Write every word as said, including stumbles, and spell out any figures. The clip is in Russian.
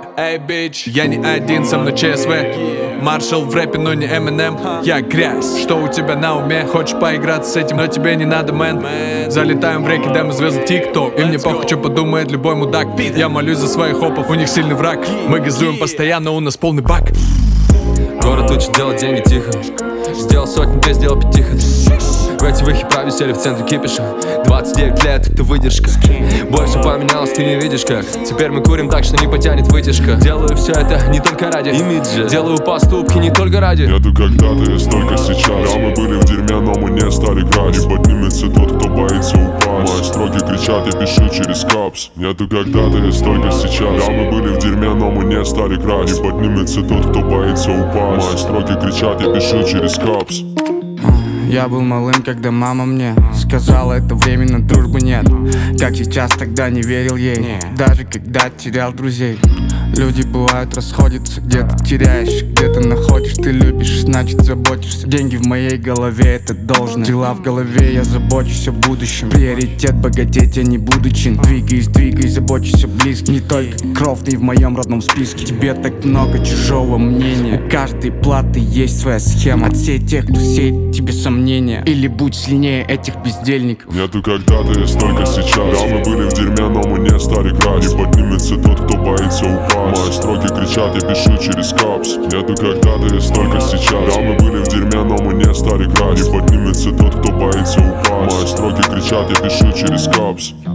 Эй, бич, я не один, со мной ЧСВ. Маршал в рэпе, но не Эминем. Я грязь, что у тебя на уме? Хочешь поиграться с этим, но тебе не надо, мэн. Залетаем в реки, демо звезды ТикТок. И мне похуй, что подумает любой мудак. Я молюсь за своих хопов, у них сильный враг. Мы газуем постоянно, у нас полный бак. Город учит делать деньги тихо. Сделал сотни, ты сделал пятихо. В эти выхи праве сели в центре кипиша. Двадцать девять лет, это выдержка. Больше поменялось, ты не видишь как. Теперь мы курим так, что не потянет вытяжка. Делаю все это не только ради имиджа. Делаю поступки не только ради. Нету когда-то, есть только сейчас. Да, мы были в дерьме, но мы не стали грать. И поднимется тот, кто боится упасть. Мои строки кричат, я пишу через капс. Нету когда-то, есть только сейчас. Да, мы были в дерьме, но мы не стали грать. И поднимется тот, кто боится упасть. Мои строки кричат, я пишу через капс. Я был малым, когда мама мне сказала, это временно, дружбы нет. Как сейчас, тогда не верил ей, даже когда терял друзей. Люди бывают расходятся, где-то теряешь, где-то находишь. Ты любишь, значит заботишься. Деньги в моей голове, это должно. Дела в голове, я забочусь о будущем. Приоритет богатеть, я не будучи. Двигаюсь, двигаюсь, забочусь о близких. Не только кровный в моем родном списке. Тебе так много чужого мнения. У каждой платы есть своя схема. Отсей тех, кто сеет тебе сомнения. Или будь сильнее этих бездельников. Нету когда-то, есть только сейчас. Да, мы были в дерьме, но мы не стали грать. И поднимется тот, кто боится упасть. Мои строки кричат, я пишу через капс. Нету когда-то, есть только сейчас. Да, мы были в дерьме, но мы не стали грать. И поднимется тот, кто боится упасть. Мои строки кричат, я пишу через капс.